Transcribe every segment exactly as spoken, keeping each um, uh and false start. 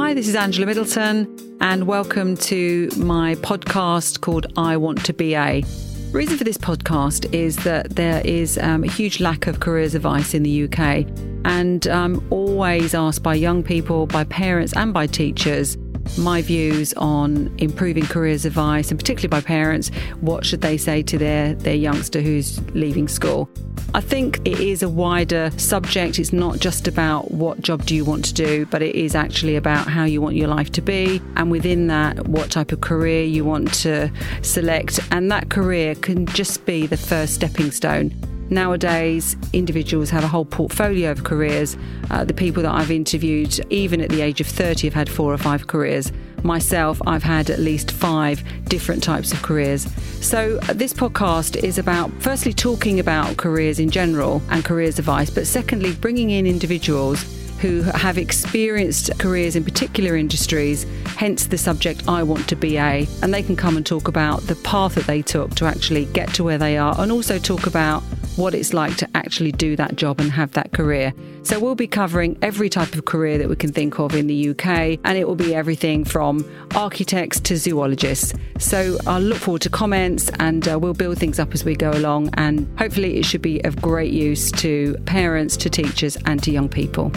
Hi, this is Angela Middleton, and welcome to my podcast called I Want to B A. The reason for this podcast is that there is um, a huge lack of careers advice in the U K, and I'm always asked by young people, by parents and by teachers, my views on improving careers advice, and particularly by parents, what should they say to their, their youngster who's leaving school. I think it is a wider subject. It's not just about what job do you want to do, but it is actually about how you want your life to be, and within that, what type of career you want to select. And that career can just be the first stepping stone. Nowadays, individuals have a whole portfolio of careers. Uh, the people that I've interviewed, even at the age of thirty, have had four or five careers. Myself, I've had at least five different types of careers. So uh, this podcast is about, firstly, talking about careers in general and careers advice, but secondly, bringing in individuals who have experienced careers in particular industries, hence the subject I Want to B A. And they can come and talk about the path that they took to actually get to where they are, and also talk about what it's like to actually do that job and have that career. So we'll be covering every type of career that we can think of in the U K, and it will be everything from architects to zoologists. So I'll look forward to comments, and uh, we'll build things up as we go along, and hopefully it should be of great use to parents, to teachers and to young people.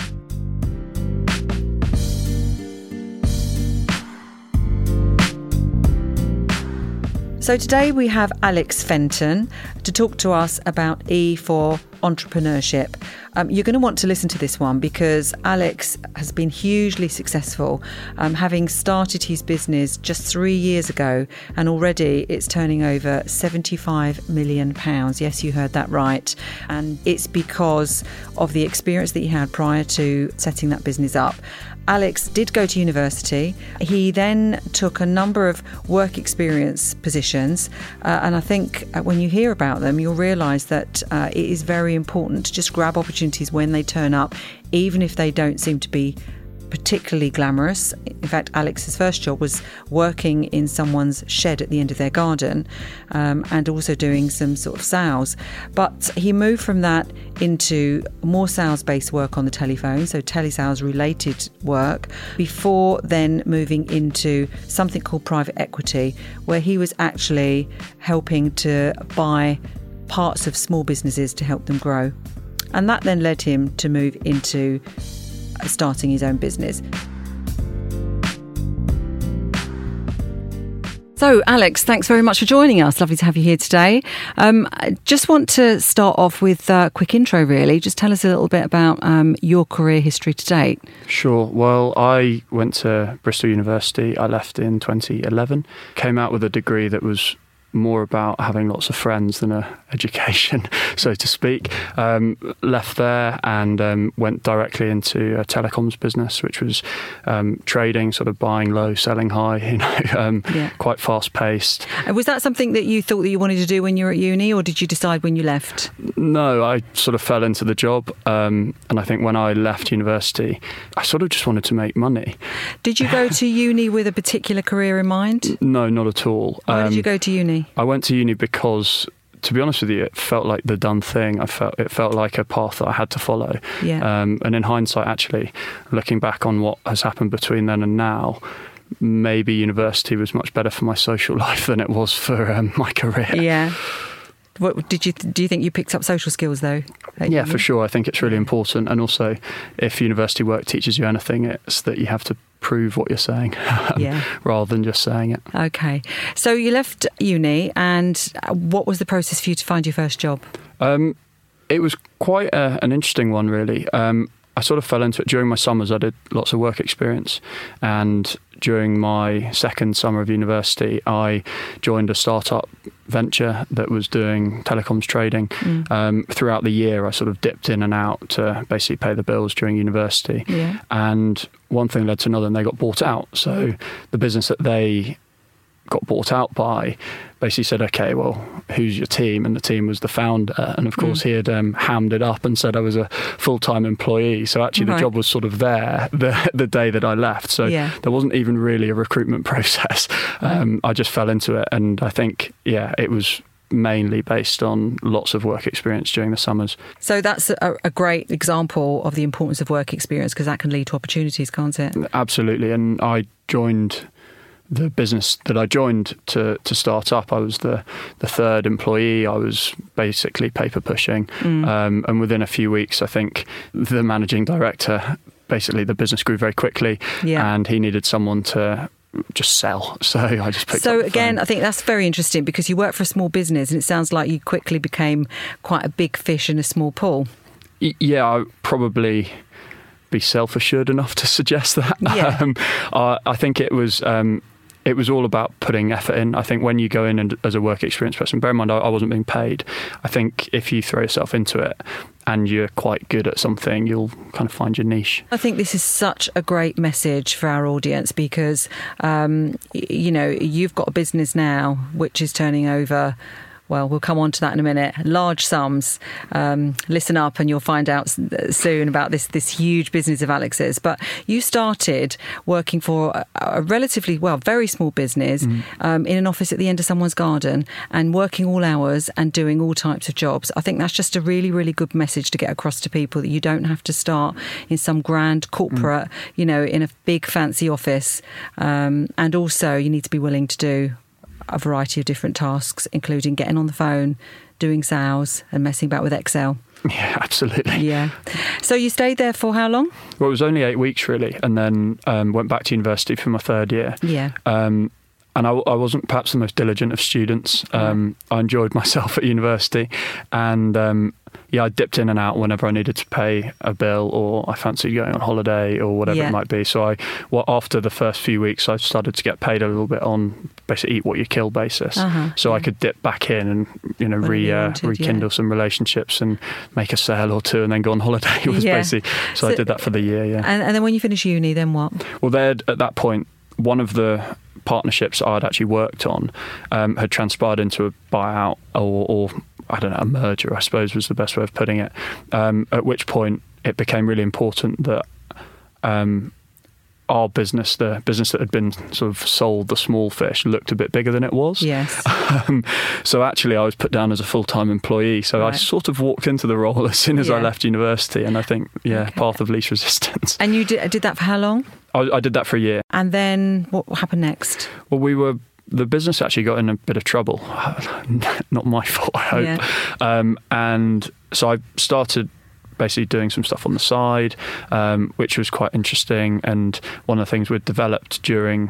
So today we have Alex Fenton to talk to us about E for entrepreneurship. Um, you're going to want to listen to this one because Alex has been hugely successful, um, having started his business just three years ago, and already it's turning over seventy-five million pounds. Yes, you heard that right. And it's because of the experience that he had prior to setting that business up. Alex did go to university. He then took a number of work experience positions. Uh, and I think when you hear about them, you'll realise that uh, it is very important to just grab opportunities when they turn up, even if they don't seem to be particularly glamorous. In fact, Alex's first job was working in someone's shed at the end of their garden, um, and also doing some sort of sales. But he moved from that into more sales-based work on the telephone, so telesales-related work, before then moving into something called private equity, where he was actually helping to buy parts of small businesses to help them grow. And that then led him to move into starting his own business. So, Alex, thanks very much for joining us. Lovely to have you here today. Um, I just want to start off with a quick intro, really. Just tell us a little bit about um, your career history to date. Sure. Well, I went to Bristol University. I left in twenty eleven. Came out with a degree that was more about having lots of friends than a education, so to speak. Um, left there and um, went directly into a telecoms business, which was um, trading, sort of buying low, selling high, you know, um, yeah. quite fast paced. And was that something that you thought that you wanted to do when you were at uni, or did you decide when you left? No, I sort of fell into the job. Um, and I think when I left university, I sort of just wanted to make money. Did you go to uni with a particular career in mind? No, not at all. Why um, did you go to uni? I went to uni because, to be honest with you, it felt like the done thing. I felt it felt like a path that I had to follow. Yeah. Um, and in hindsight, actually, looking back on what has happened between then and now, maybe university was much better for my social life than it was for um, my career. Yeah. What did you do? You think you picked up social skills though? Yeah, for sure. I think it's really important. And also, if university work teaches you anything, it's that you have to prove what you're saying yeah. rather than just saying it. Okay. So you left uni, and what was the process for you to find your first job? Um, it was quite a, an interesting one, really. Um, I sort of fell into it during my summers. I did lots of work experience, and during my second summer of university, I joined a startup venture that was doing telecoms trading. Mm. Um, throughout the year, I sort of dipped in and out to basically pay the bills during university. Yeah. And one thing led to another, and they got bought out. So the business that they got bought out by basically said, okay, well, who's your team? And the team was the founder. And of course, mm. he had um, hammed it up and said I was a full-time employee. So actually right. the job was sort of there the, the day that I left. So yeah. there wasn't even really a recruitment process. Um, I just fell into it. And I think, yeah, it was mainly based on lots of work experience during the summers. So that's a, a great example of the importance of work experience, because that can lead to opportunities, can't it? Absolutely. And I joined the business that I joined to, to start up. I was the, the third employee. I was basically paper pushing. Mm. Um, and within a few weeks, I think the managing director, basically the business grew very quickly, yeah. and he needed someone to just sell. So I just picked so up the again, phone. I think that's very interesting, because you work for a small business and it sounds like you quickly became quite a big fish in a small pool. Y- yeah, I probably be self-assured enough to suggest that. Yeah. Um, I, I think it was... Um, It was all about putting effort in. I think when you go in and as a work experience person, bear in mind I, I wasn't being paid. I think if you throw yourself into it and you're quite good at something, you'll kind of find your niche. I think this is such a great message for our audience, because, um, you know, you've got a business now which is turning over, well, we'll come on to that in a minute, large sums. Um, listen up and you'll find out soon about this this huge business of Alex's. But you started working for a, a relatively, well, very small business mm. um, in an office at the end of someone's garden, and working all hours and doing all types of jobs. I think that's just a really, really good message to get across to people, that you don't have to start in some grand corporate, mm. you know, in a big fancy office. Um, and also you need to be willing to do a variety of different tasks, including getting on the phone, doing sales and messing about with Excel. Yeah, absolutely. Yeah. So you stayed there for how long? Well, it was only eight weeks really, and then um, went back to university for my third year. Yeah. Um, and I, I wasn't perhaps the most diligent of students. Um, I enjoyed myself at university, and um, yeah, I dipped in and out whenever I needed to pay a bill, or I fancied going on holiday, or whatever yeah. it might be. So I, well, after the first few weeks, I started to get paid a little bit on basically eat what you kill basis. Uh-huh, so yeah. I could dip back in and, you know, re, you wanted, uh, rekindle yeah. some relationships and make a sale or two, and then go on holiday. It was yeah. basically so, so I did that for the year. Yeah. And, and then when you finish uni, then what? Well, there at that point, one of the partnerships I'd actually worked on um, had transpired into a buyout, or, or I don't know, a merger, I suppose was the best way of putting it. Um, at which point it became really important that um, our business, the business that had been sort of sold, the small fish, looked a bit bigger than it was. Yes. Um, so actually I was put down as a full-time employee. So right. I sort of walked into the role as soon as yeah. I left university. And I think, yeah, okay. path of least resistance. And you did, did that for how long? I, I did that for a year. And then what happened next? Well, we were... The business actually got in a bit of trouble. Not my fault, I hope. Yeah. Um, and so I started basically doing some stuff on the side, um, which was quite interesting. And one of the things we'd developed during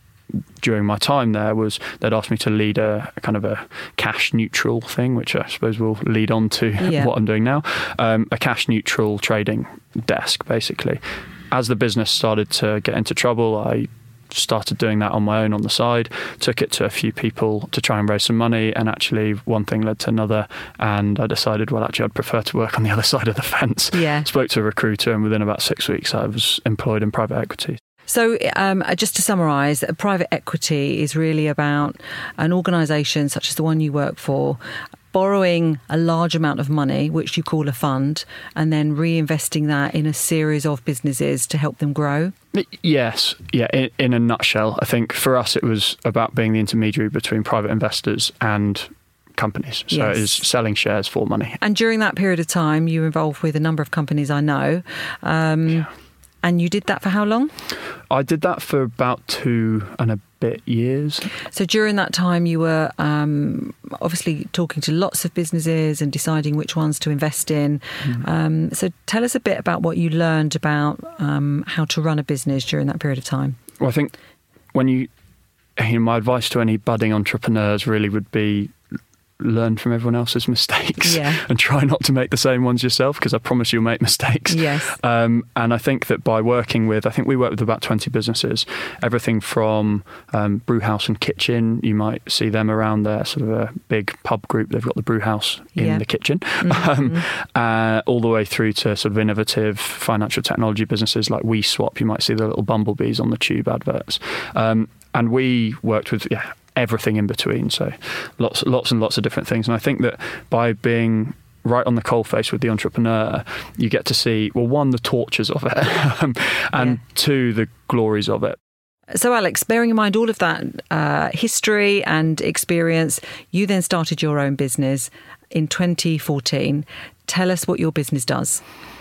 during my time there was they'd asked me to lead a, a kind of a cash neutral thing, which I suppose will lead on to yeah. what I'm doing now. Um, a cash neutral trading desk, basically. As the business started to get into trouble, I started doing that on my own on the side, took it to a few people to try and raise some money, and actually one thing led to another, and I decided, well, actually I'd prefer to work on the other side of the fence. Yeah. Spoke to a recruiter, and within about six weeks I was employed in private equity. So um, just to summarise, private equity is really about an organisation such as the one you work for borrowing a large amount of money, which you call a fund, and then reinvesting that in a series of businesses to help them grow? Yes. Yeah. In, in a nutshell, I think for us it was about being the intermediary between private investors and companies. So yes. it is selling shares for money. And during that period of time, you were involved with a number of companies I know. Um, yeah. And you did that for how long? I did that for about two and a bit years. So during that time, you were um, obviously talking to lots of businesses and deciding which ones to invest in. Mm. Um, so tell us a bit about what you learned about um, how to run a business during that period of time. Well, I think when you, you know, my advice to any budding entrepreneurs really would be learn from everyone else's mistakes yeah. and try not to make the same ones yourself, because I promise you'll make mistakes. Yes. Um, and I think that by working with, I think we work with about twenty businesses, everything from um, brew house and kitchen. You might see them around there, sort of a big pub group. They've got the brew house in yeah. the kitchen, mm-hmm. um, uh, all the way through to sort of innovative financial technology businesses like WeSwap. You might see the little bumblebees on the tube adverts. Um, and we worked with, yeah, everything in between, so lots lots and lots of different things. And I think that by being right on the coalface with the entrepreneur, you get to see, well, one, the tortures of it, and yeah. two, the glories of it. So, Alex, bearing in mind all of that uh, history and experience, you then started your own business in twenty fourteen. Tell us what your business does.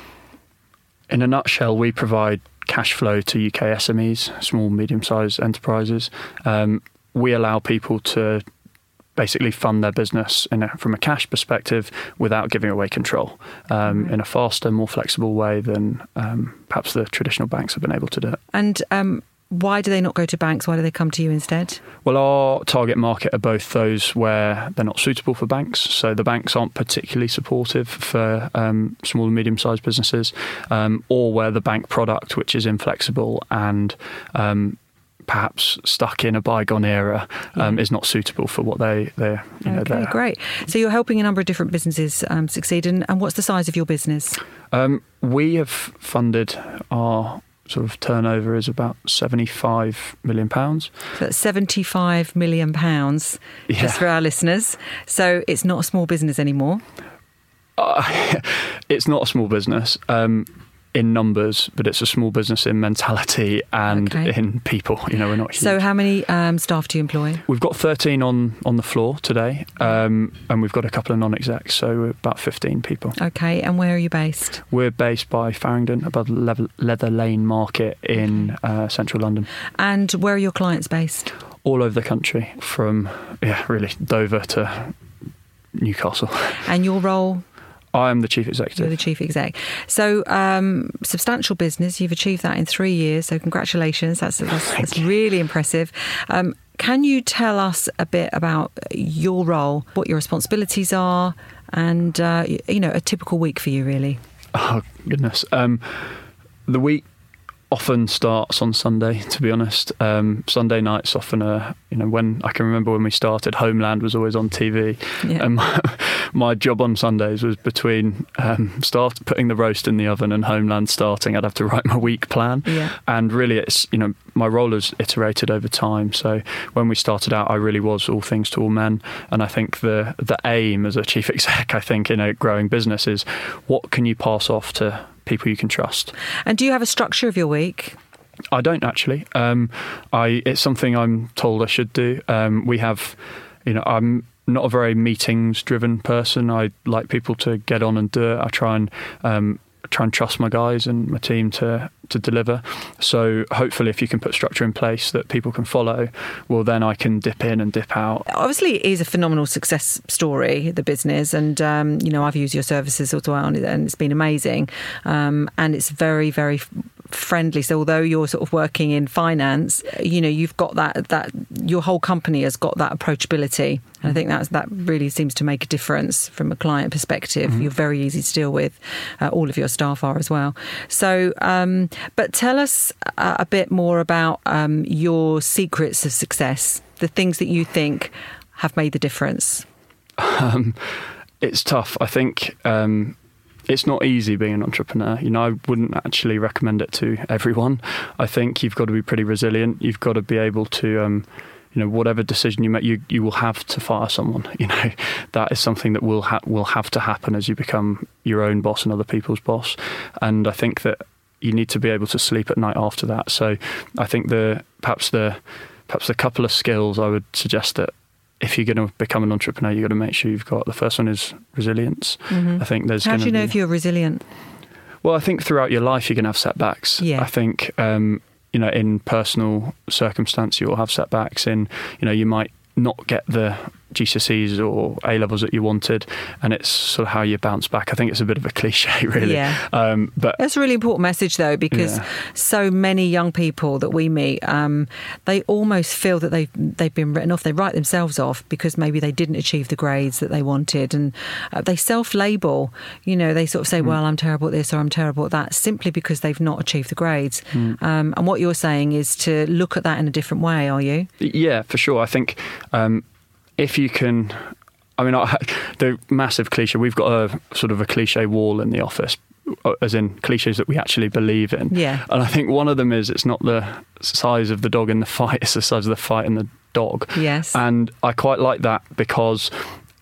In a nutshell, we provide cash flow to U K S M Es, small, medium-sized enterprises. Um, we allow people to basically fund their business in a, from a cash perspective without giving away control um, in a faster, more flexible way than um, perhaps the traditional banks have been able to do it. And um, why do they not go to banks? Why do they come to you instead? Well, our target market are both those where they're not suitable for banks. So the banks aren't particularly supportive for um, small and medium-sized businesses, um, or where the bank product, which is inflexible and um, perhaps stuck in a bygone era, um, yeah. is not suitable for what they they you know. Okay, great. So you're helping a number of different businesses um, succeed. And, and what's the size of your business? Um, we have funded our sort of turnover is about seventy-five million pounds. So that's seventy-five million pounds, yeah. just for our listeners. So it's not a small business anymore. Uh, it's not a small business. Um, in numbers, but it's a small business in mentality and okay. in people. You know, we're not huge. So how many um, staff do you employ? We've got thirteen on, on the floor today, um, and we've got a couple of non-execs, so we're about fifteen people. Okay, and where are you based? We're based by Farringdon, above the Leather Lane Market in okay. uh, central London. And where are your clients based? All over the country, from, yeah, really Dover to Newcastle. And your role? I am the chief executive. You're the chief exec. So, um, substantial business. You've achieved that in three years. So, congratulations. That's that's, that's really impressive. Um, can you tell us a bit about your role, what your responsibilities are, and uh, you know, a typical week for you, really? Oh goodness, um, the week often starts on Sunday, to be honest. Um, Sunday nights often are, you know, when I can remember when we started, Homeland was always on T V. Yeah. And my, my job on Sundays was between um, start putting the roast in the oven and Homeland starting. I'd have to write my week plan. Yeah. And really, it's, you know, my role has iterated over time. So when we started out, I really was all things to all men. And I think the the aim as a chief exec, I think, in a growing business is what can you pass off to people you can trust. And do you have a structure of your week? I don't actually. Um, I it's something I'm told I should do. Um, we have, you know, I'm not a very meetings-driven person. I like people to get on and do it. I try and um, try and trust my guys and my team to to deliver. So hopefully, if you can put structure in place that people can follow, well, then I can dip in and dip out. Obviously, it is a phenomenal success story, the business, and um, you know, I've used your services as well, and it's been amazing. Um, and it's very, very friendly. So although you're sort of working in finance, you know, you've got that that your whole company has got that approachability. And I think that's, that really seems to make a difference from a client perspective. Mm-hmm. You're very easy to deal with. Uh, all of your staff are as well. So, um, but tell us a, a bit more about um, your secrets of success, the things that you think have made the difference. Um, it's tough. I think um, it's not easy being an entrepreneur. You know, I wouldn't actually recommend it to everyone. I think you've got to be pretty resilient. You've got to be able to... Um, You know, whatever decision you make, you, you will have to fire someone. You know, that is something that will ha- will have to happen as you become your own boss and other people's boss. And I think that you need to be able to sleep at night after that. So I think the perhaps the perhaps the couple of skills I would suggest that if you're going to become an entrepreneur, you've got to make sure you've got. The first one is resilience. Mm-hmm. I think there's. How do you know be, if you're resilient? Well, I think throughout your life you're going to have setbacks. Yeah. I think. Um, You know, in personal circumstance, you'll have setbacks. In, you know, you might not get the G C S Es or A levels that you wanted, and it's sort of how you bounce back. I think it's a bit of a cliche, really. Yeah. Um, but that's a really important message, though, because yeah. so many young people that we meet, um, they almost feel that they've they've been written off. They write themselves off because maybe they didn't achieve the grades that they wanted, and uh, they self-label. You know, they sort of say, mm. "Well, I'm terrible at this" or "I'm terrible at that," simply because they've not achieved the grades. Mm. Um, and what you're saying is to look at that in a different way. Are you? Yeah, for sure. I think. Um, If you can, I mean, I, the massive cliche, we've got a sort of a cliche wall in the office, as in cliches that we actually believe in. Yeah. And I think one of them is it's not the size of the dog in the fight, it's the size of the fight in the dog. Yes. And I quite like that because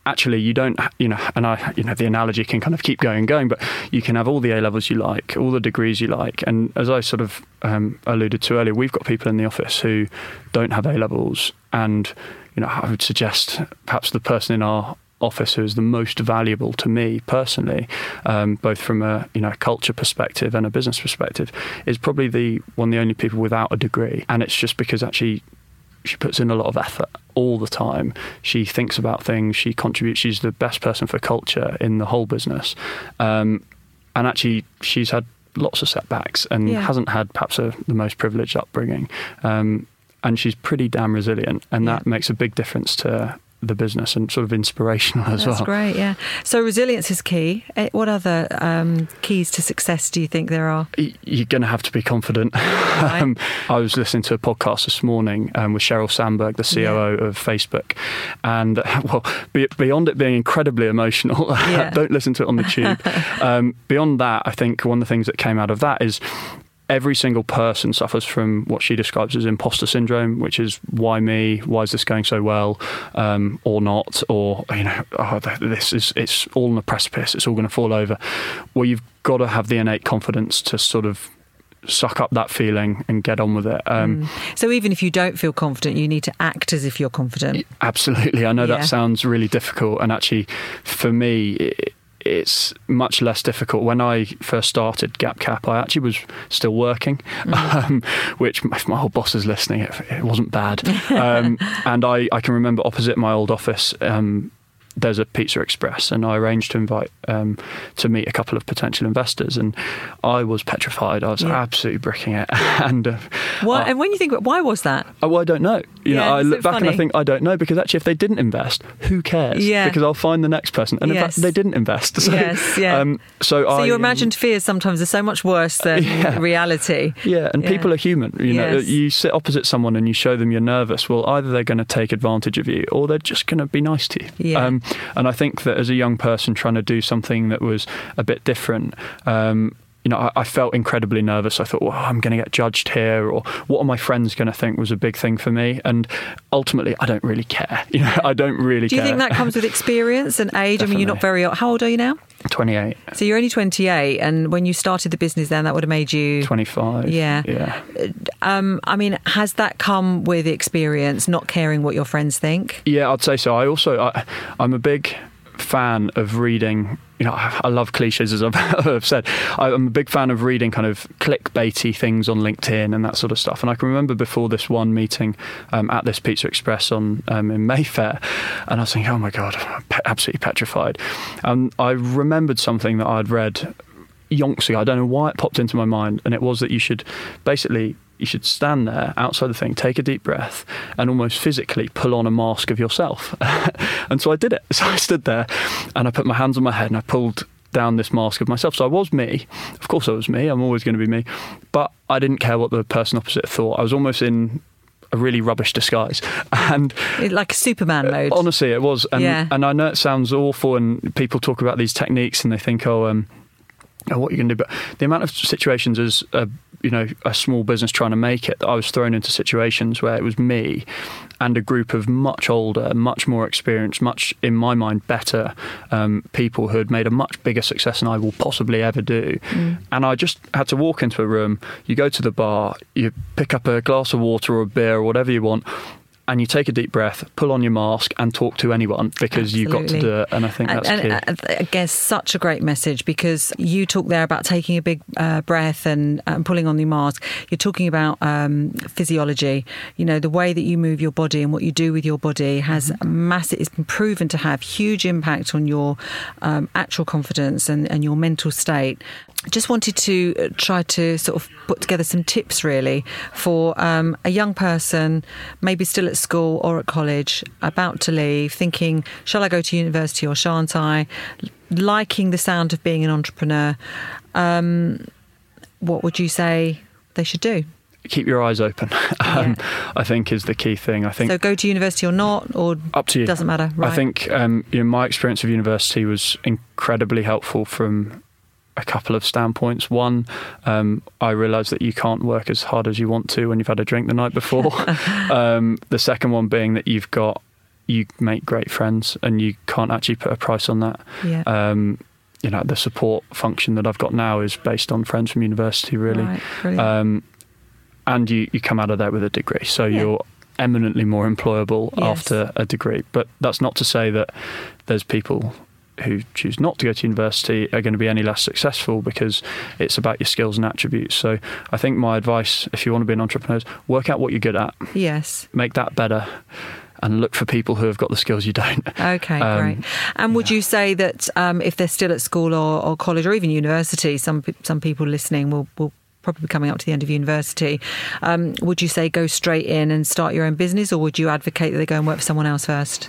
actually you don't, you know, and I, you know, the analogy can kind of keep going and going, but you can have all the A levels you like, all the degrees you like. And as I sort of um, alluded to earlier, we've got people in the office who don't have A levels. And, you know, I would suggest perhaps the person in our office who is the most valuable to me personally, um, both from a, you know, culture perspective and a business perspective, is probably the one of the only people without a degree. And it's just because actually she puts in a lot of effort all the time. She thinks about things. She contributes. She's the best person for culture in the whole business. Um, and actually, she's had lots of setbacks and yeah. hasn't had perhaps a, the most privileged upbringing. Um, and she's pretty damn resilient. And yeah. that makes a big difference to the business and sort of inspirational as That's well. That's great, yeah. So resilience is key. What other um, keys to success do you think there are? You're going to have to be confident. Right. um, I was listening to a podcast this morning um, with Sheryl Sandberg, the C O O yeah. of Facebook, and uh, well, be, beyond it being incredibly emotional, yeah. don't listen to it on the tube. um, beyond that, I think one of the things that came out of that is every single person suffers from what she describes as imposter syndrome, which is why me, why is this going so well, um, or not, or, you know, oh, this is, it's all on a precipice, it's all going to fall over. Well, you've got to have the innate confidence to sort of suck up that feeling and get on with it. Um, mm. So even if you don't feel confident, you need to act as if you're confident. Absolutely. I know yeah. that sounds really difficult, and actually, for me, it, it's much less difficult. When I first started GapCap, I actually was still working, mm. um, which if my old boss is listening, it, it wasn't bad. um, and I, I can remember opposite my old office, um, there's a Pizza Express, and I arranged to invite um, to meet a couple of potential investors, and I was petrified. I was yeah. absolutely bricking it. and uh, what, I, and when you think, why was that? Oh, well, I don't know. You yeah, know, I look back funny? and I think I don't know, because actually, if they didn't invest, who cares? Yeah. Because I'll find the next person, and in yes. fact, they didn't invest. So, yes, yeah. Um, so, so I, your imagined fears sometimes are so much worse than yeah. reality. Yeah, and yeah. people are human. You know, yes. you sit opposite someone and you show them you're nervous. Well, either they're going to take advantage of you, or they're just going to be nice to you. Yeah. Um, and I think that as a young person trying to do something that was a bit different, um, you know, I, I felt incredibly nervous. I thought, well, I'm going to get judged here, or what are my friends going to think, was a big thing for me. And ultimately, I don't really care. You know, I don't really care. Do you care. think that comes with experience and age? Definitely. I mean, you're not very old. How old are you now? twenty-eight. So you're only twenty-eight, and when you started the business then, that would have made you... twenty-five. Yeah. Yeah. Um, I mean, has that come with experience, not caring what your friends think? Yeah, I'd say so. I also, I, I'm a big fan of reading, you know, I love cliches, as I've, I've said. I'm a big fan of reading kind of clickbaity things on LinkedIn and that sort of stuff. And I can remember before this one meeting um, at this Pizza Express on um, in Mayfair, and I was thinking, oh my God, I'm pe- absolutely petrified. And I remembered something that I'd read yonks ago. I don't know why it popped into my mind, and it was that you should basically you should stand there outside the thing, take a deep breath, and almost physically pull on a mask of yourself. And so I did it. So I stood there and I put my hands on my head and I pulled down this mask of myself. So I was me. Of course I was me. I'm always going to be me. But I didn't care what the person opposite thought. I was almost in a really rubbish disguise. And like Superman mode. Honestly, it was. And, yeah. and I know it sounds awful, and people talk about these techniques and they think, oh, um, oh what are you going to do? But the amount of situations as a, you know, a small business trying to make it, that I was thrown into situations where it was me and a group of much older, much more experienced, much, in my mind, better um, people who had made a much bigger success than I will possibly ever do. Mm. And I just had to walk into a room, you go to the bar, you pick up a glass of water or a beer or whatever you want, and you take a deep breath, pull on your mask and talk to anyone, because Absolutely. You've got to do it. And I think that's and, key. And I guess such a great message, because you talk there about taking a big uh, breath and um, pulling on your mask. You're talking about um, physiology. You know, the way that you move your body and what you do with your body has mm-hmm. massive, it's been proven to have huge impact on your um, actual confidence and, and your mental state. I just wanted to try to sort of put together some tips really for um, a young person, maybe still at school or at college, about to leave, thinking, shall I go to university or shan't I? Liking the sound of being an entrepreneur. Um, what would you say they should do? Keep your eyes open, um, yeah. I think is the key thing. I think so. Go to university or not, or up to you. Doesn't matter. Right. I think um, you know, my experience of university was incredibly helpful from a couple of standpoints. One, um, I realised that you can't work as hard as you want to when you've had a drink the night before. um, the second one being that you've got you make great friends, and you can't actually put a price on that. Yeah. Um, you know, the support function that I've got now is based on friends from university, really. Right, brilliant. Um, and you, you come out of there with a degree, so Yeah. you're eminently more employable Yes. after a degree. But that's not to say that there's people who choose not to go to university are going to be any less successful, because it's about your skills and attributes. So I think my advice, if you want to be an entrepreneur, is work out what you're good at, Yes. make that better, and look for people who have got the skills you don't. Okay, Um, great. And would yeah. you say that um, if they're still at school or, or college or even university, some pe- some people listening will, will probably be coming up to the end of university, um, would you say go straight in and start your own business, or would you advocate that they go and work for someone else first?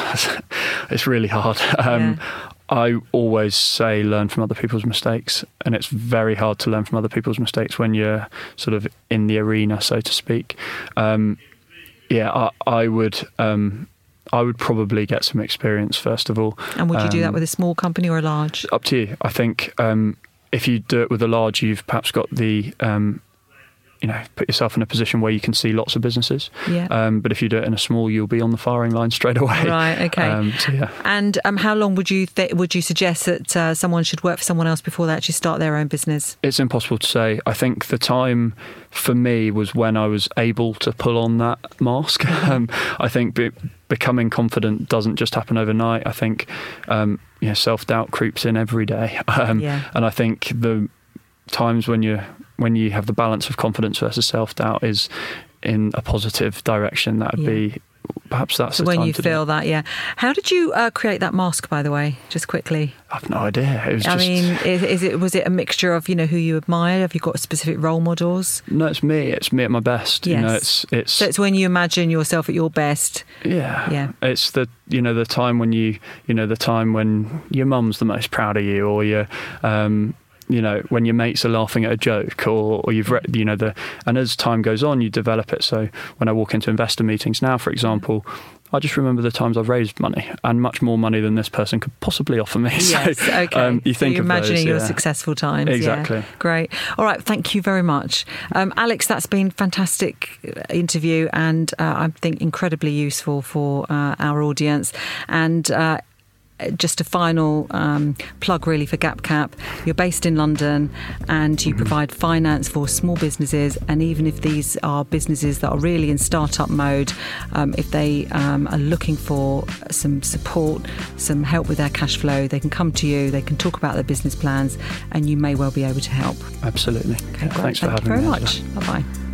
It's really hard. Um, Yeah. I always say learn from other people's mistakes, and it's very hard to learn from other people's mistakes when you're sort of in the arena, so to speak. Um, yeah, I, I would. Um, I would probably get some experience first of all. And would you do that Um, with a small company or a large? Up to you. I think um, if you do it with a large, you've perhaps got the, um, you know, put yourself in a position where you can see lots of businesses. Yeah. Um, but if you do it in a small, you'll be on the firing line straight away. Right. Okay. Um, so yeah. And um, how long would you th- would you suggest that uh, someone should work for someone else before they actually start their own business? It's impossible to say. I think the time for me was when I was able to pull on that mask. um, I think be- becoming confident doesn't just happen overnight. I think um, you know, self-doubt creeps in every day. Um, Yeah. And I think the times when you when you have the balance of confidence versus self-doubt is in a positive direction. That would Yeah. be perhaps that's So the when time you to do feel it. that, yeah. How did you uh, create that mask, by the way? Just quickly. I've no idea. It was I just, mean, is, is it was it a mixture of, you know, who you admire? Have you got specific role models? no, it's me. It's me at my best. You know, Yes. it's it's So it's when you imagine yourself at your best. Yeah, Yeah. It's the you know the time when you you know the time when your mum's the most proud of you, or your um, you know when your mates are laughing at a joke, or, or you've read you know the and as time goes on you develop it. So when I walk into investor meetings now, for example, I just remember the times I've raised money, and much more money than this person could possibly offer me. Yes, so, okay. Um, you So think you're of imagining those, your yeah. successful times. Exactly. Yeah. Great. All right. Thank you very much. Um, Alex, that's been a fantastic interview, and uh, I think incredibly useful for uh, our audience. And uh, just a final um, plug really for GapCap. You're based in London, and you provide finance for small businesses, and even if these are businesses that are really in startup mode, um, if they um, are looking for some support, some help with their cash flow, they can come to you, they can talk about their business plans, and you may well be able to help. Absolutely. Okay, Yeah, great. thanks for Thank having you very me. much. Bye-bye.